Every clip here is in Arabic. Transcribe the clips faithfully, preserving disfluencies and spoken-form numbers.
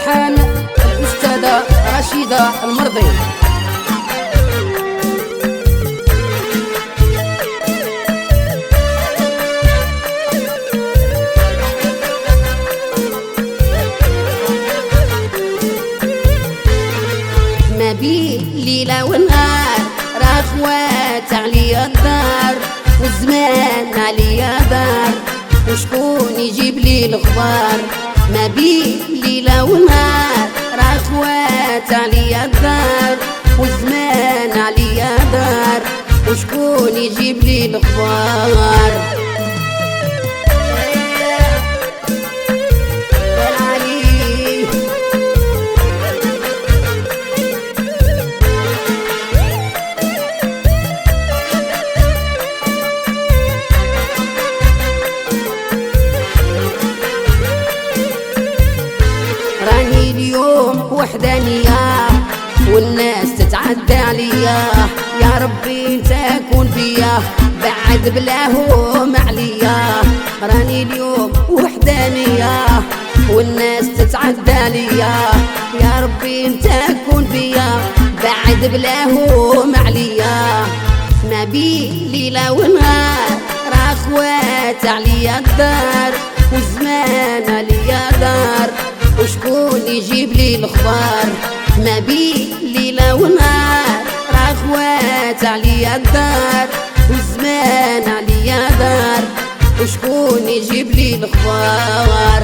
والالحان الاستاذه رشيده المرضي. ما بين ليله ونهار راه خوات عليا الدار والزمان عليا دار وشكون يجيب لي الاخبار. ما بين ليله ونهار راه خوات عليا الدار والزمان عليا دار وشكون يجيب لي الاخبار. راني اليوم وحدانية والناس تتعدى عليا، يا ربي انت كون فيا بعد بلاهم عليا. راني اليوم وحدانية والناس تتعدى عليا، يا ربي انت كون فيا بعد بلاهم عليا. ما بين ليلة ونهار راه خوات عليا الدار والزمان عليا دار وشكون يجيب لي الاخبار. ما بين ليله ونهار راه خوات عليا الدار والزمان عليا دار وشكون يجيب لي الاخبار.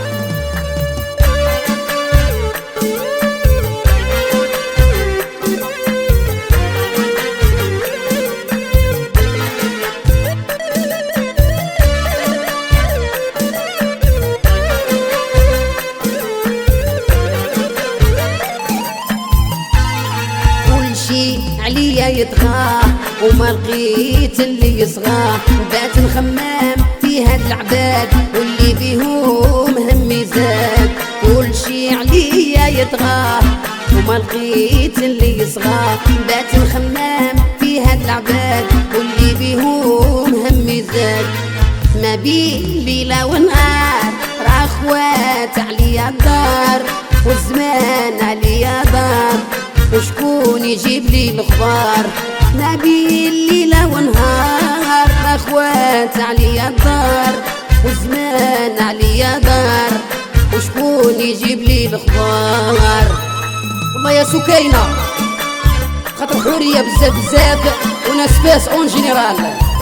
عليا يطغى وما لقيت اللي يصغى، بات نخمم في هاد العباد واللي بيهم همي زاد. كل شي عليا يطغى وما لقيت اللي يصغى، بات نخمم في هاد العباد واللي بيهم همي زاد. ما بين ليلة ونهار راه خوات عليا الدار والزمان عليا دار وشكون يجيب لي الاخبار. ما بين ليله ونهار اخوات عليا الدار والزمان عليا دار وشكون يجيب لي الاخبار. والله يا سكينه خاطر حوريه بزاف بزاف وناس فاس اون جينيرال.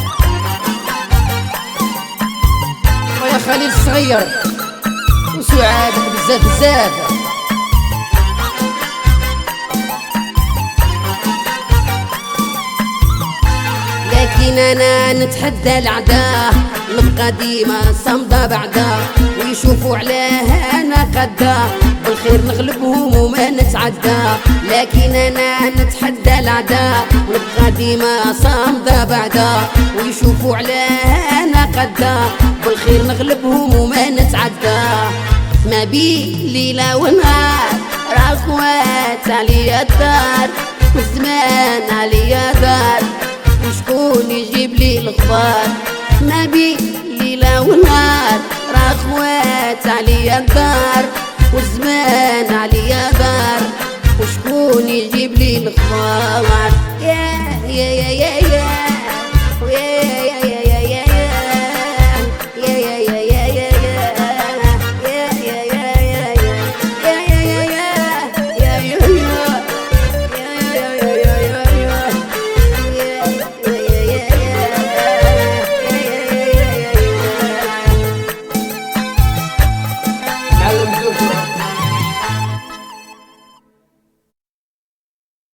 ويا خليل الصغير وسعاد بزاف بزاف. لكن انا نتحدى العداء نبقى ديما صامدة بعدا ويشوفوا علاه انا قدا بالخير نغلبهم وما نتعدى. لكن انا نتحدى العداء ونبقى ديما صامدة بعدا ويشوفوا علاه انا قدا بالخير نغلبهم وما نتعدى. ما بين ليلة ونهار راه خوات عليا الدار والزمان عليا دار وشكون يجيب لي الاخبار. ما بين ليله ونهار راه خوات عليا الدار والزمان عليا دار وشكون يجيب لي الاخبار. يا يا يا يا, يا